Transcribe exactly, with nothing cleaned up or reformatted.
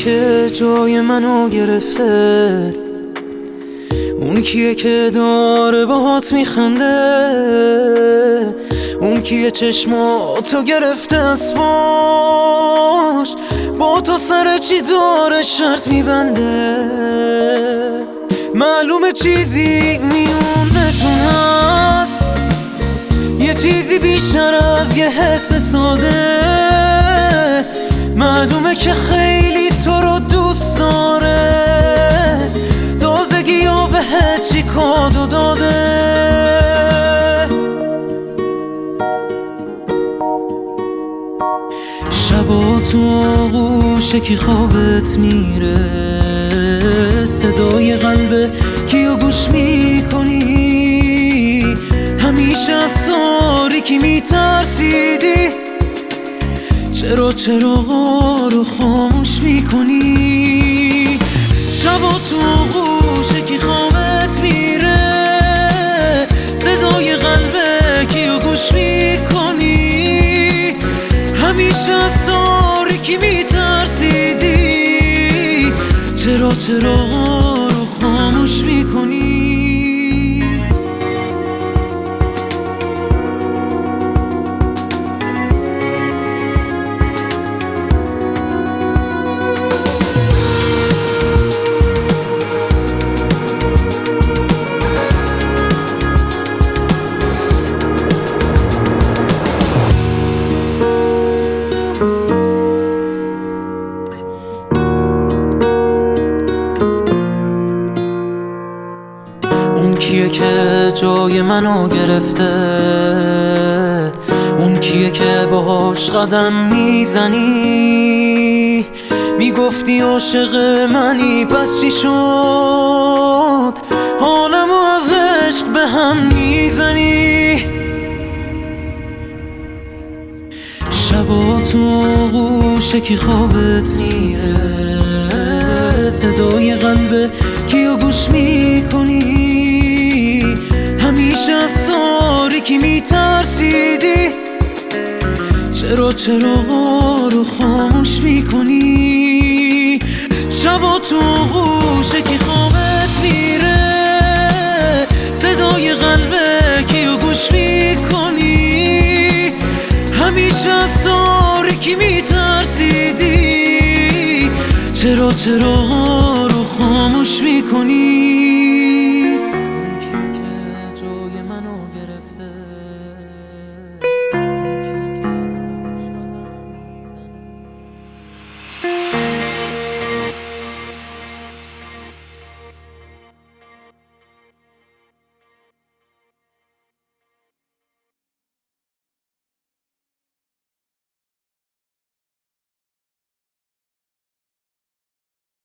که جای منو گرفته؟ اون کیه که داره باهات میخنده؟ اون کیه چشماتو گرفته از باش، با تو سر چی داره شرط میبنده؟ معلومه چیزی میونتون هست، یه چیزی بیشتر از یه حس ساده. معلومه که خیلی تو رو دوست داره، تازگی ها بهت چی کادو داده. شبا تو آغوش کی خوابت میره؟ صدای قلب کیو گوش میکنی؟ همیشه از تاریکی میترسیدی، چرا چراغا رو خاموش میکنی؟ شبا تو آغوش کی خوابت میره؟ صدای قلب کیو گوش میکنی؟ همیشه از تاریکی میترسیدی، چرا چراغا رو خاموش میکنی؟ اون کیه که جای منو گرفته؟ اون کیه که باهاش قدم میزنی؟ میگفتی عاشق منی، پس چی شد؟ حالمو از عشق به هم میزنی. شبا تو آغوش کی خوابت میره؟ صدای قلب کیو گوش میکنی؟ همیشه از تاریکی میترسیدی، چرا چراغا رو خاموش میکنی؟ شبا تو آغوش کی خوابت میره؟ صدای قلب کیو گوش میکنی؟ همیشه از تاریکی میترسیدی، چرا چراغا رو خاموش میکنی؟